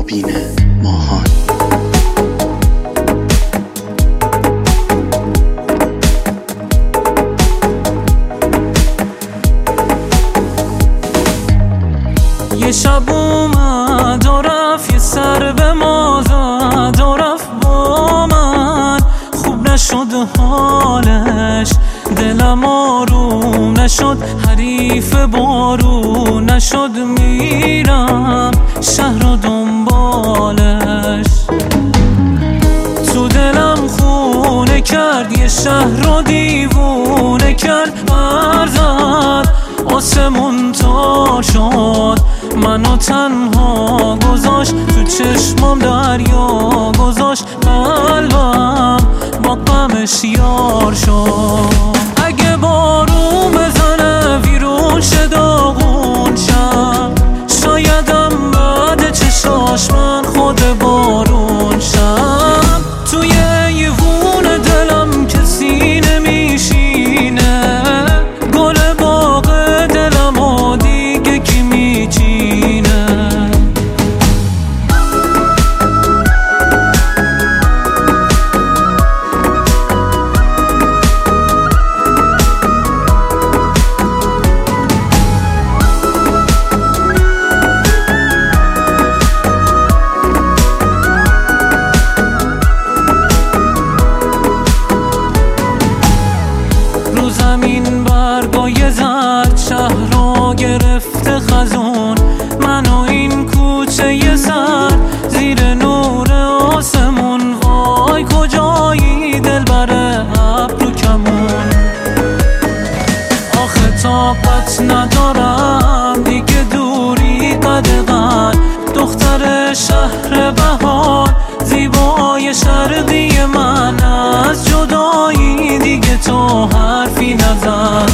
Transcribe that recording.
مبین ماهان. یه شب اومد و رفت، یه سر به ما زد و رفت با من. خوب نشد حالش، دلم آروم نشد، حریف بارون نشد. میرم شهر و دنبالش، تو دلم خونه کرد، یه شهر رو دیوونه کرد. برزد آسمون تار شد، منو تنها گذاشت، تو چشمام دریا گذاشت. قلبم با غمش یار شد. اگه بارون بزنه ویرون شه داغون شم، شایدم بعد چشاش من خود بارون شم. توی ایوون دلم کسی نمیشینه، گل باغ دلم و دیگه کی میچینه. زمین برگای زرد شهر رو گرفته خزون، من و این کوچه ی سر زیر نور آسمون. وای کجایی دلبر ابرو کمون، آخه طاقت ندارم دیگه دوری قدغن. دختر شهر بهار زیبای شرقی من، از جدایی دیگه تو حرفی نزن.